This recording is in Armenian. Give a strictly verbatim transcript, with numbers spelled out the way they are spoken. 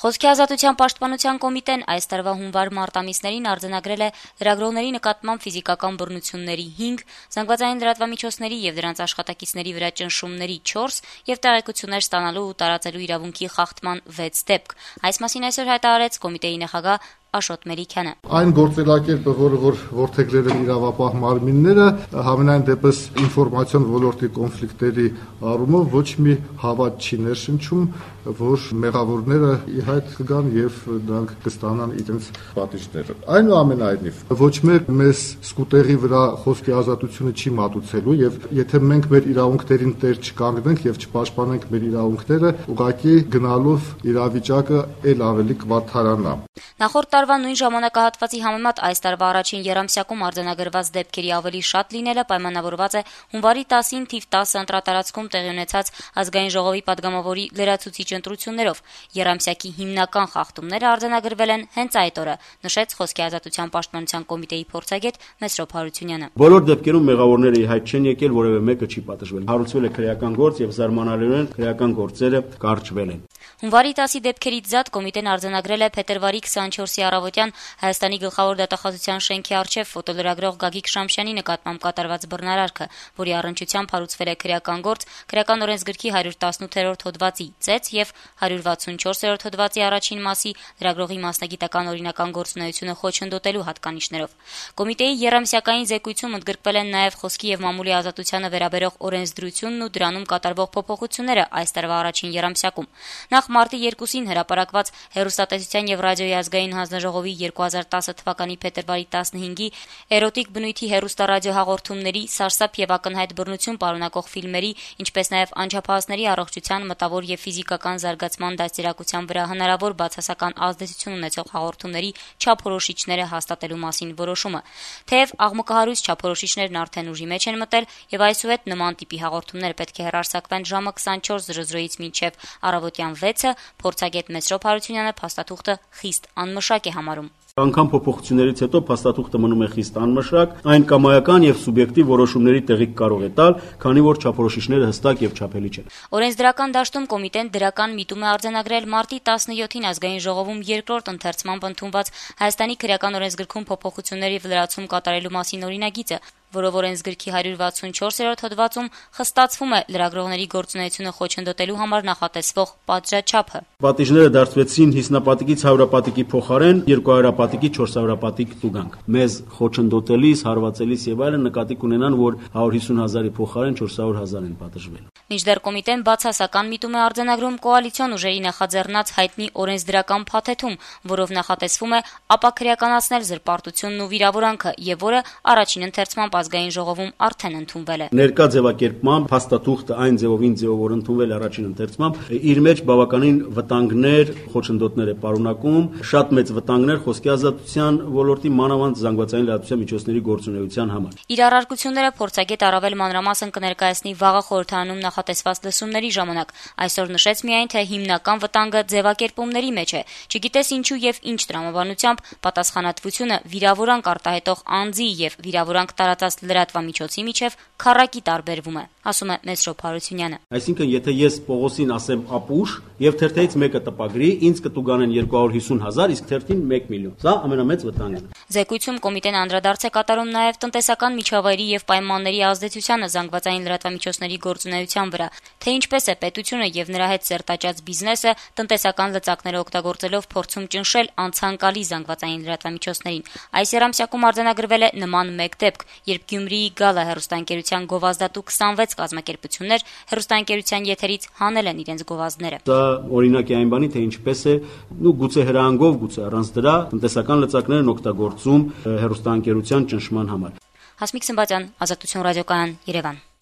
Խոսքի ազատության պաշտպանության կոմիտեն այս տարվա հունվար-մարտ ամիսներին արձանագրել է լրագրողների նկատմամբ ֆիզիկական բռնությունների հինգ, զանգվածային լրատվամիջոցների եւ դրանց աշխատակիցների վրա ճնշումների չորս եւ տեղեկություններ ստանալու ու տարածելու իրավունքի խախտման վեց դեպք։ Այս մասին այսօր հայտարարեց կոմիտեի նախագահ Աշոտ Մելիքյանը։ Այն գործելակերպը, որը որ որդեգրել են իրավապահ մարմինները, համենայն դեպս ինֆորմացիոն ոլորտի կոնֆլիկտերի առումով ոչ մի հավատ չի ներշնչում, որ մեղավորները ի հայտ կգան եւ նրանք կստանան իրենց պատիժները։ Այնուամենայնիվ, ոչ մեկ մեզ սկուտերի վրա խոսքի ազատությունը չի մատուցելու եւ եթե մենք մեր իրավունքներին տեր չկանգնենք եւ չպաշտպանենք մեր իրավունքները, ուղղակի գնալով իրավիճակը ել ավելի կվատթարանա։ Նախորդ տարվա նույն ժամանակահատվածի համեմատ այս տարվա առաջին երամսյակում արձանագրված դեպքերի ավելի շատ լինելը պայմանավորված է հունվարի տասին թիվ տասը ընտրատարածքում տեղի ունեցած ազգային ժողովի падգամավորի լրացուցիչ ընտրություններով։ Երամսյակի հիմնական խախտումները արձանագրվել են հենց այդ օրը, նշեց Խոսքի ազատության պաշտպանության կոմիտեի փորձագետ Մեսրոպ Հարությունյանը։ Բոլոր դեպքերում մեղավորները ի հայտ չեն եկել, որևէ մեկը չի պատժվել։ Հարուցվել է քրեական գործ եւ զարմանալիորեն քրեական գործերը կարճվել են։ Հունվարի տասի դեպքերից զատ կոմիտեն արձանագրել է փետրվարի քսաներկուի առավոտյան Հայաստանի գլխավոր դատախազության շենքի առջև ֆոտոլրագրող Գագիկ Շամշյանի նկատմամբ կատարված բռնարարքը, որի առնչությամբ հարուցվել է քրեական գործ քրեական օրենսգրքի հարյուր տասնութերորդ հոդվածի ծեծ եւ հարյուր վաթսունչորսերորդ հոդվածի առաջին մասի լրագրողի մասնագիտական օրինական գործունեությունը խոչընդոտելու հատկանիշներով։ Կոմիտեի երամսյակային զեկույցում ընդգրկվել են նաեւ խոսքի եւ մամուլի ազատությանը վերաբերող օրենսդրությունն ու դրանում կատարվող փոփոխությունները այս տարվա առաջին երամսյակում։ Նախ մարտի երկուսին հրապարակված Հեռուստատեսության եւ ռադիոյի ազգային հանձնաժողովի երկու հազար տասը թվականի փետրվարի տասնհինգի էրոտիկ բնույթի հեռուստառադիո հաղորդումների, սարսափ եւ ակնհայտ բռնություն պարունակող ֆիլմերի, ինչպես նաեւ անչափահասների առողջության, մտավոր եւ ֆիզիկական զարգացման դաստիարակության վրա հնարավոր բացասական ազդեցություն ունեցող հաղորդումների չափորոշիչները հաստատելու մասին որոշումը։ Թեև աղմկահարույց չափորոշիչներն արդեն ուժի մեջ են մտել եւ այսուհետ նման տիպի հաղորդումներ պետք է հեռարձակվեն ժամը քսանչորս զրոզրոյից մինչեւ առավոտյան վեցը, փորձագետ Մեսրոպ Հարությունյանը փաստաթուղթը խիստ անմշակ է համարում։ Անկամ փոփոխություններից հետո փաստաթուղթը մնում է խիստ անմշակ, այն կամայական եւ սուբյեկտիվ որոշումների տեղիք կարող է տալ, քանի որ չափորոշիչները հստակ եւ չափելի չեն։ Օրենսդրական դաշտում կոմիտեն դրական միտում է արձանագրել մարտի տասնյոթին ազգային ժողովում երկրորդ ընթերցմամբ ընդունված Հայաստանի քրեական օրենսգրքում փոփոխություններ եւ լրացում կատարելու մասին օրինագիծը, որով օրենսգրքի հարյուր վաթսունչորսերորդ հոդվածում խստացվում է լրագրողների գործունեությունը խոչընդոտելու համար նախատեսվող պատժաչափը։ Պատիժները դարձվեցին հիսնապատիկից հարյուրապատիկի փոխարեն երկուհարյուրապատիկի չորսհարյուրապատիկ տուգանք։ Մեզ խոչընդոտելիս, հարվածելիս եւ այլն նկատի կունենան, որ հարյուր հիսուն հազարի փոխարեն չորս հարյուր հազար են պատժվել։ Մինչդեռ կոմիտեն բացասական միտում է արձանագրում կոալիցիոն ուժերի նախաձեռնած հայտնի օրենսդրական փաթեթում, որով նախատեսվում է ապաքրեականացնել զրպարտությունն ու վիրավորանքը եւ որը առաջին ընթերցմամբ ազգային ժողովում արդեն ընդունվել է։ Ներկա ձևակերպմամբ փաստաթուղթը այն ձևովին ձևով որ ընդունվել է առաջին ընթերցմամբ, իր մեջ բավականին վտանգներ, խոչընդոտներ է պարունակում, շատ մեծ վտանգներ խոսքի ազատության ոլորտի, մանավանդ զանգվածային լրատվության միջոցների գործունեության համար։ Իր առարկությունները փորձագետ առավել մանրամասն կներկայացնի վաղը խորհրդարանում նախատեսված լսումների ժամանակ։ Այսօր նշեց միայն, թե հիմնական վտանգը ձևակերպումների մեջ է։ Չգիտես ինչու եւ ինչ տրամաբանությամբ պատասխանատվությունը վիրավորանք արտահայտող անձի եւ վիրավորանք տարածած լրատվամիջոցի միջև քառակի տարբերվում է, ասում է Մեսրոպ Հարությունյանը։ Այսինքն, եթե ես Պողոսին ասեմ ապուշ եւ թերթից մեկը տպագրի, ինձ կտուգանեն երկու հարյուր հիսուն հազար, իսկ թերթին մեկ միլիոն։ Սա ամենամեծ վտանգն է։ Զեկույցում կոմիտեն անդրադարձ է կատարում նաեւ տնտեսական միջավայրի եւ պայմանների ազդեցությանը զանգվածային լրատվամիջոցների գործունեության վրա, թե ինչպես է պետությունը եւ նրա հետ սերտաճած բիզնեսը տնտեսական լծակները օգտագործելով փորձում ճնշել անցանկալի զանգվածային լրատվամիջոցներին։ Այս երամսյակում արձանագրվել է նման մեկ դեպք, երբ Գյումրիի Գալա հեռուստաընկերության գովազդատու քսանվեց կազմակերպություններ հեռուստաընկերության եթերից հանել են իրենց գովազդները։ Դա օրինակ է այն բանի, թե ինչպես է, ու գուցե հրահանգով, գուցե առանց դրա տնտեսական լծակներն օգտագործում հեռուստաընկերության ճնշման համար։ Հասմիկ Սմբատյան, Ազատություն ռադիոկայան, Երևան։